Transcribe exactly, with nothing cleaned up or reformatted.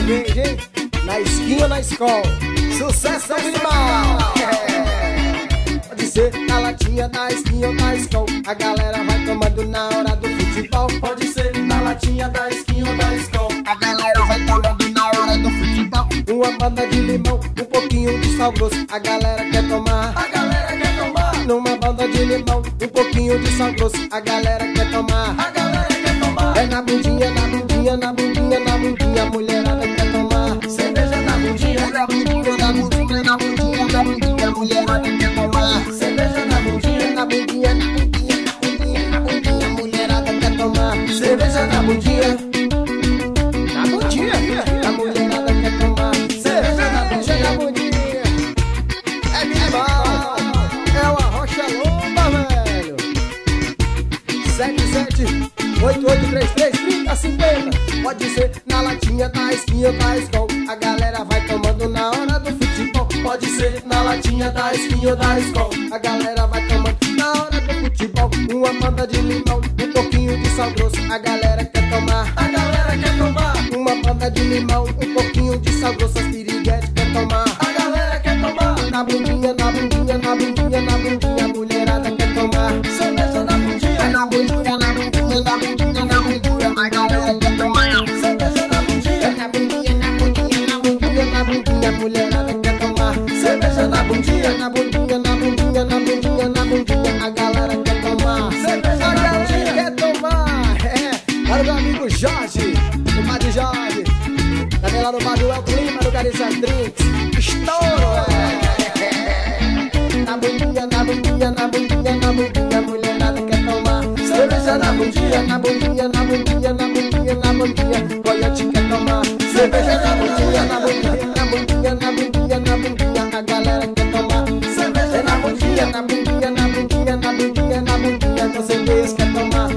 cerveja, hein? Na esquina, na escola. Sucesso animal! É. Pode ser na latinha, na esquina ou na escola. A galera vai tomando na hora do futebol. Pode ser na latinha da esquina ou da escola. A galera vai tomando na hora do futebol. Uma banda de limão, um pouquinho de sal grosso. A galera quer tomar. A galera quer tomar. Numa banda de limão, um pouquinho de sal grosso. A galera quer tomar. A galera quer tomar. É na bundinha, na bundinha, na bundinha, na bundinha. A mulherada quer tomar. Cerveja na bundinha. É na bundinha, na bundinha, na bundinha, na bundinha. A mulherada quer tomar. Cerveja na bundinha. É na bundinha, na bundinha, na bundinha, na bundinha. A mulherada quer tomar. Cerveja na bundinha. Na bundinha, a mulherada quer tomar. Cerveja na bundinha. Na bundinha. É animal. É uma rocha lomba, velho. sete sete oito oito três três trinta cinquenta. Pode ser na latinha, na esquina, na escola. A galera vai tomando na hora do futebol. Pode ser na latinha da esquina ou da escola. A galera vai tomando na hora do futebol. Uma banda de limão, um pouquinho de sal grosso. A galera quer tomar. A galera quer tomar. Uma banda de limão, um pouquinho de sal grosso. As piriguetes quer tomar. A galera quer tomar. Na bundinha, na bundinha, na bundinha, na bundinha. A mulherada quer tomar. Cerveja na bundinha. Na bundinha, na bundinha, na bundinha, na bundinha. A galera quer tomar. Cerveja na bundinha. Na bundinha, na bundinha, na bundinha, na bundinha. A mulherada quer tomar. Cerveja na bundinha. Na bundinha, na bundinha, na bundinha, na bundinha. A galera quer tomar. Cerveja A na galera bundinha. quer tomar. É, para o meu amigo Jorge, o Padre Jorge. Também lá no Bar do El Clima, no Garissa Drinks. Estouro, é. Na bundinha, na bundinha, na bundinha, na bundinha. A mulherada quer tomar. Cerveja na bundinha. Na bundinha, na bundinha, na bundinha, na bundinha. Coiote quer tomar. Cerveja na bundinha. Na bundinha, na bundinha, na bundinha, na bundinha. A galera quer tomar. Cerveja na bundinha. Na bundinha, na bundinha, na bundinha, na bundinha, na bundinha. Você mesmo quer tomar.